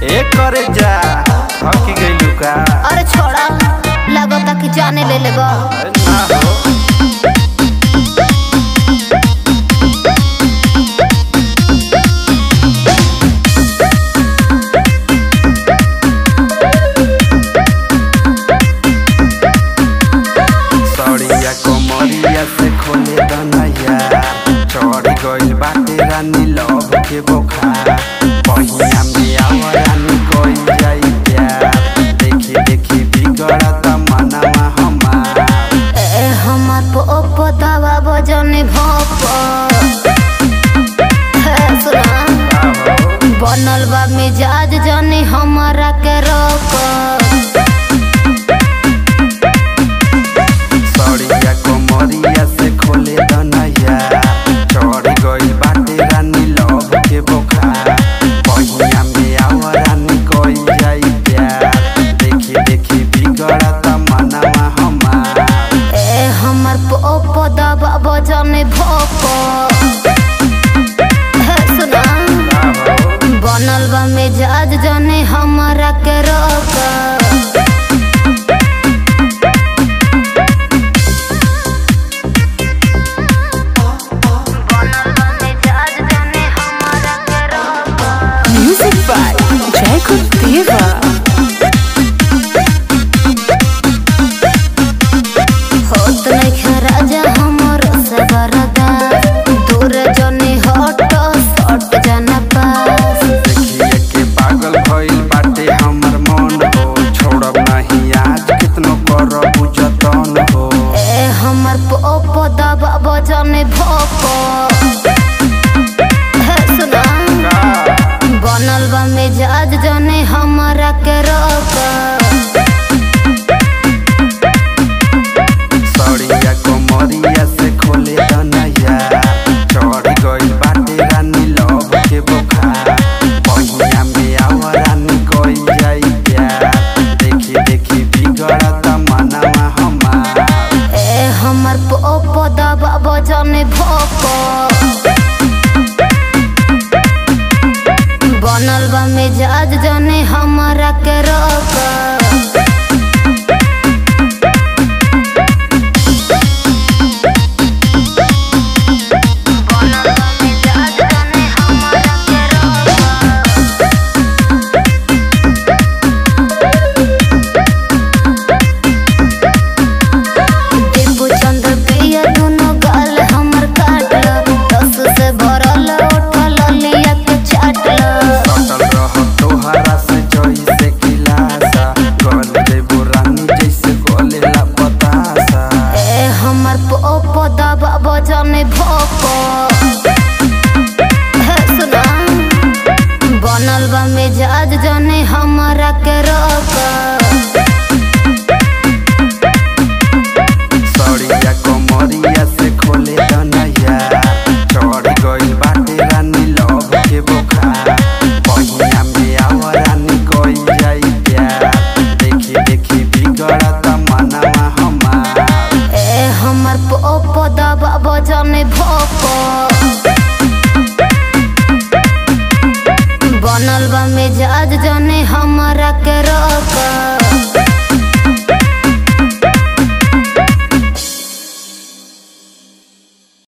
एक करे जा हकी गइलू का। अरे छोड़ा लगता कि जाने ले लेबा ना हो सड़िया कोमरिया से खोले दनया चढ़ गइल बाटे रानी लव के बोखार पहिया में आवरानी कइल जाई प्यार देखी देखी बिगड़त मनवा हमार ए हमार पोपो दवा बजने भोप सुना बनल बा मिजाज जाने हमारा के रोक सड़िया कोमरिया से खोले दनया चढ़ गइल बाटे रानी लव के बोखार पहिया में आवरानी कइल जाई प्यार देखी देखी बिगड़त मनवा हमार ए हमार पोपो दवा बजने भोप सुना बनल बा मिजाज जाने हमारा के रोक Music by Jacob Diva.